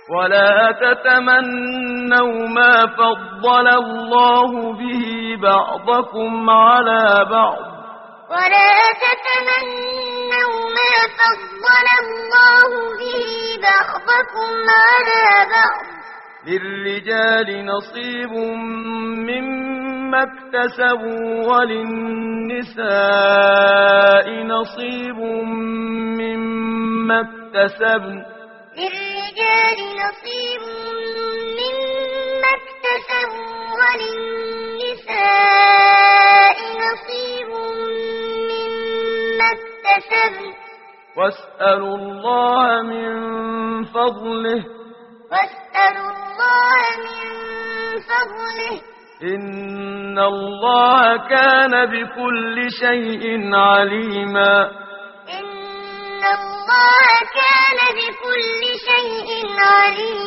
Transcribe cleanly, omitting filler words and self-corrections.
ولا تتمنوا ما فضل الله به بعضكم على بعض ولا تتمنوا ما فضل الله به بعضكم على بعض للرجال نصيب مما اكتسبوا وللنساء نصيب مما اكتسبن للرجال نصيب مما اكتسبوا وللنساء نصيب مما اكتسبن واسألوا الله من فضله واسألوا الله من فضله إن الله كان بكل شيء عليما إن الله كان بكل شيء عليما